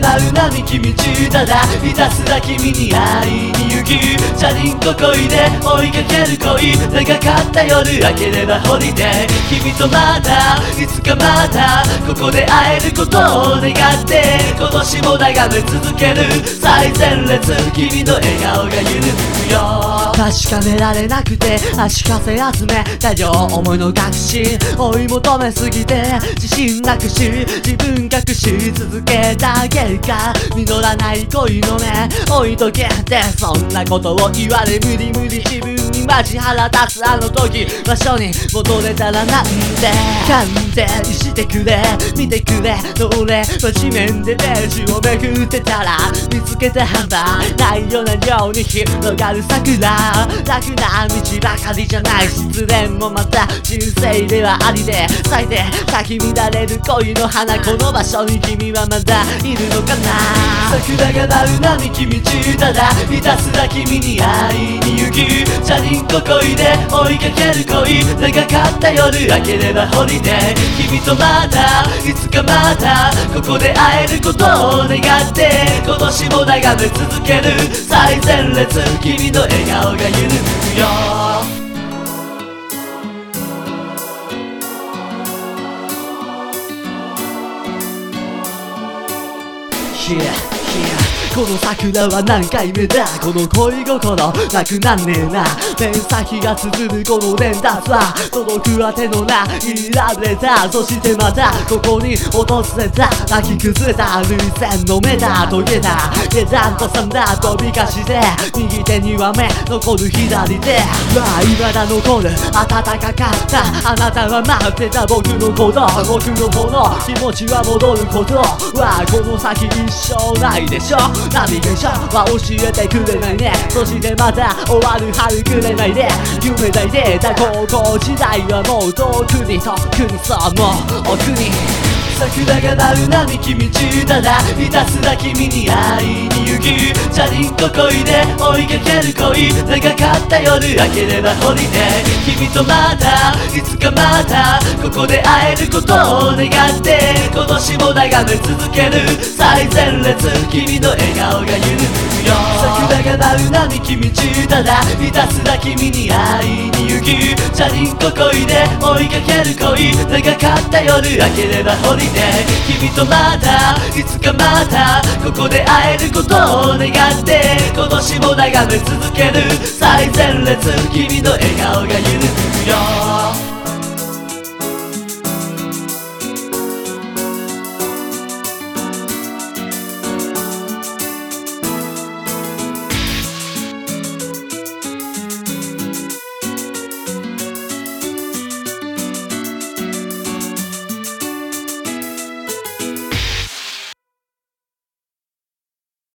舞う並木道ただひたすら君に会いに行くチャリンコ恋で追いかける恋長かった夜明ければホリデー君とまたいつかまたここで会えることを願って今年も眺め続ける最前列君の笑顔が揺るぐよ確かめられなくて足かせ集めた両思いの確信追い求めすぎて自信なくし自分隠し続けた結果実らない恋の目置いとけってそんなことを言われ無理無理自分にマジ腹立つあの時場所に戻れたらなんて勘弁してくれ見てくれ俺は地面でページをめくってたら見つけたんだないような量に広がる桜楽な道ばかりじゃない失恋もまた人生ではありで咲いて咲き乱れる恋の花この場所に君はまだいるのかな桜が舞う並木道ただひたすら君に会いに行くチャリンコ恋で追いかける恋長かった夜明ければホリデー君とまたいつかまたここで会えることを願って今年も眺め続ける最前列君の笑顔が揺るぐよこの桜は何回目だこの恋心なくなんねえなペン先が綴るこの伝達は届くあてのないラブレターそしてまたここに訪れた泣き崩れた涙腺の目だ遂げた下段と三段飛びかして右手には目残る左手まあ未だ残る暖かかったあなたは待ってた僕のこと僕のこの気持ちは戻ることはこの先一生ないでしょナビゲーションは教えてくれないねそしてまた終わる春くれないで夢抱いてた高校時代はもう遠くに遠くにそうもう奥に桜が舞う並木道ただひたすら君に会いに行くチャリンコ恋で追いかける恋長かった夜明ければホリデー君とまたいつかまたここで会えることを願って今年も眺め続ける最前列君の笑顔が揺るぐよ桜が舞う並木道ただひたすら君に会いに行くチャリンコ恋で追いかける恋長かった夜明ければホリデー君とまたいつかまたここで会えることを願って今年も眺め続ける最前列君の笑顔が揺るぐよ